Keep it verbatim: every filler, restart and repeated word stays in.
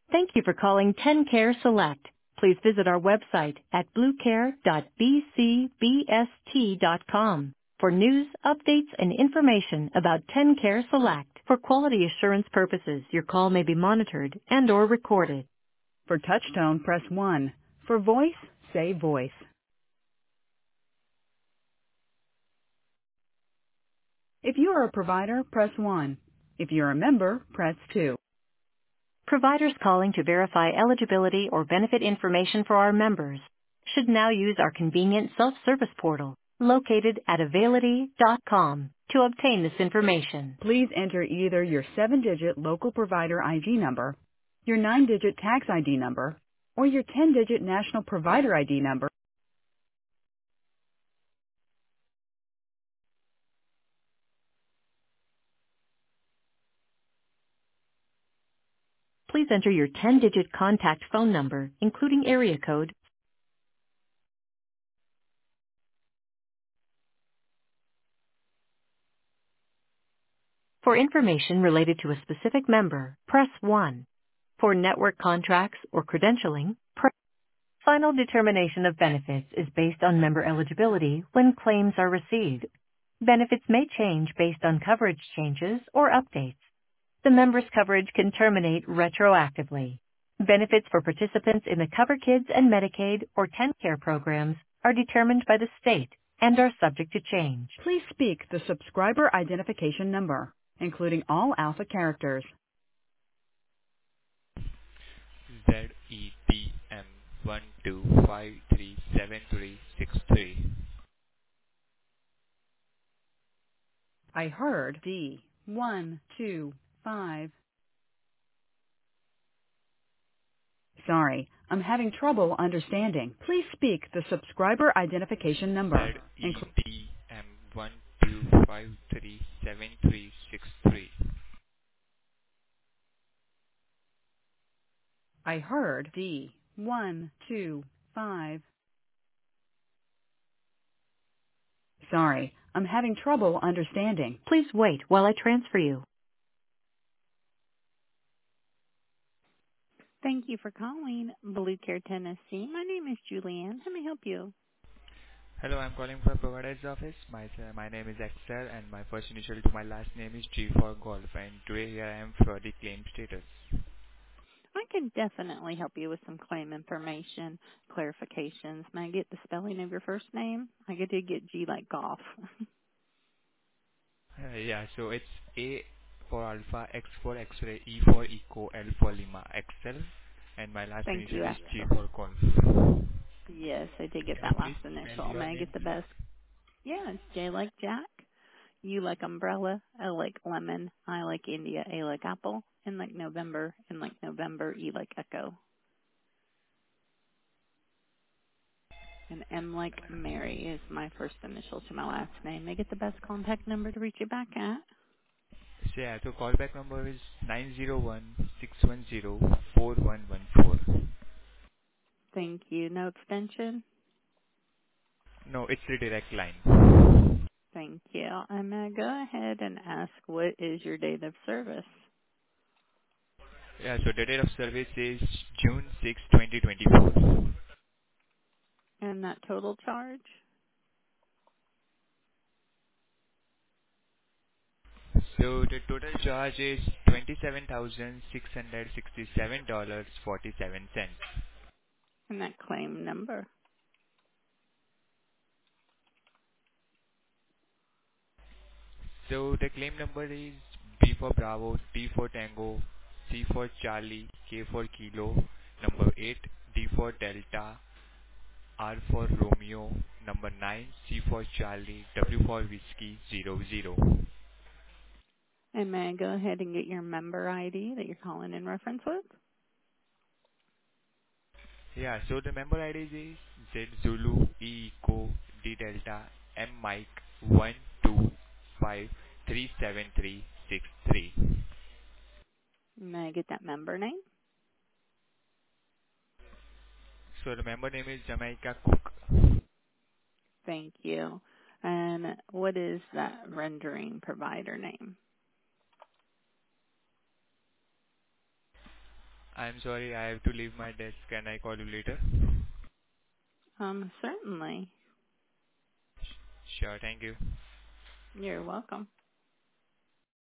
Thank you for calling TenCare Select. Please visit our website at bluecare dot b c b s t dot com for news, updates, and information about TenCare Select. For quality assurance purposes, your call may be monitored and or recorded. For touchtone, press one. For voice, say voice. If you are a provider, press one. If you're a member, press two. Providers calling to verify eligibility or benefit information for our members should now use our convenient self-service portal located at availity dot com to obtain this information. Please enter either your seven-digit local provider I D number, your nine-digit tax I D number, or your ten-digit national provider I D number. Please enter your ten-digit contact phone number, including area code. For information related to a specific member, press one. For network contracts or credentialing, press. Final determination of benefits is based on member eligibility when claims are received. Benefits may change based on coverage changes or updates. The member's coverage can terminate retroactively. Benefits for participants in the Cover Kids and Medicaid or TenCare programs are determined by the state and are subject to change. Please speak the subscriber identification number, including all alpha characters. Z E T M one two five three seven three six three. I heard D. One, two, five. Sorry, I'm having trouble understanding. Please speak the subscriber identification number. Z E Inclu- T M one two five three seven three six three. I heard D. One, two, five. Sorry, I'm having trouble understanding. Please wait while I transfer you. Thank you for calling Blue Care Tennessee. My name is Julianne. How may I help you? Hello, I'm calling from provider's office. My uh, my name is Axel and my first initial to my last name is G for golf, and today here I am for the claim status. I can definitely help you with some claim information, clarifications. May I get the spelling of your first name? I get to get G like golf. Uh, yeah, so it's A for alpha, X for X-ray, E for echo, L for Lima, Axel, and my last Thank initial you, is G Axel. for golf. Yes, I did get Can you that please last spell initial. your May I name, get the please? best? Yeah, it's J like Jack, U like umbrella, L like lemon, I like India, A like apple, N like November, N like November, E like echo, and M like Mary is my first initial to my last name. May I get the best contact number to reach you back at? So yeah, so callback number is nine zero one six one zero four one one four. Thank you. No extension? No, it's the direct line. Thank you. I'm going to go ahead and ask what is your date of service? Yeah, so the date of service is June sixth, twenty twenty-four. And that total charge? So the total charge is twenty-seven thousand six hundred sixty-seven dollars and forty-seven cents. And that claim number? So the claim number is B for Bravo, T for Tango, C for Charlie, K for Kilo, number eight, D for Delta, R for Romeo, number nine, C for Charlie, W for Whiskey, zero zero. And may I go ahead and get your member I D that you're calling in reference with? Yeah, so the member I D is Z Zulu, E Echo, D Delta, M Mike, one two five three seven three six three. May I get that member name? So the member name is Jamaica Cook. Thank you. And what is that rendering provider name? I'm sorry, I have to leave my desk. Can I call you later? Um, certainly. Sure, thank you. You're welcome.